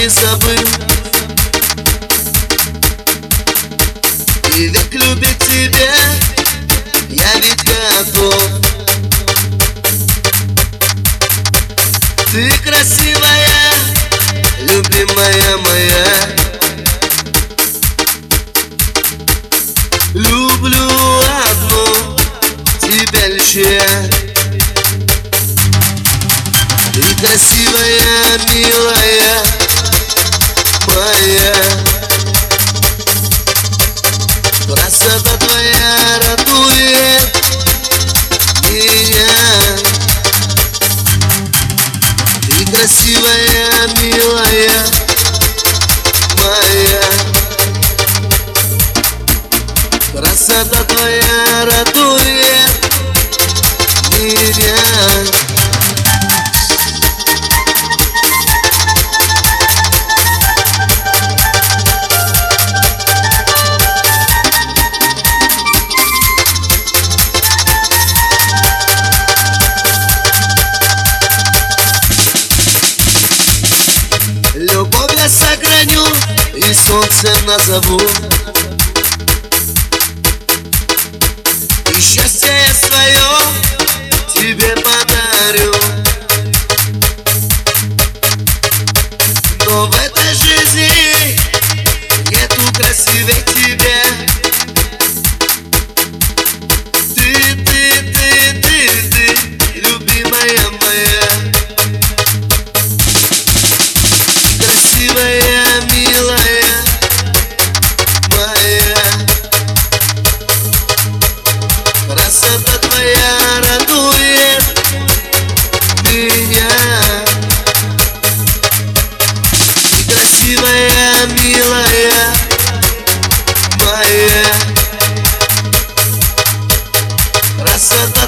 не забыл. И век любить тебя я ведь готов. Ты красивая, любимая моя. Люблю одну тебя лишь я. Ты красивая, милая моя. Красота твоя радует меня. Ты красивая, милая моя. Красота твоя радует меня. Любовь я сохраню и солнце назову. И счастье я свое тебе подарю. Но в этой жизни нету красивее тебя. Ты, любимая моя. Красивая, милая моя. Красота твоя радует меня. Красивая, милая моя. Красота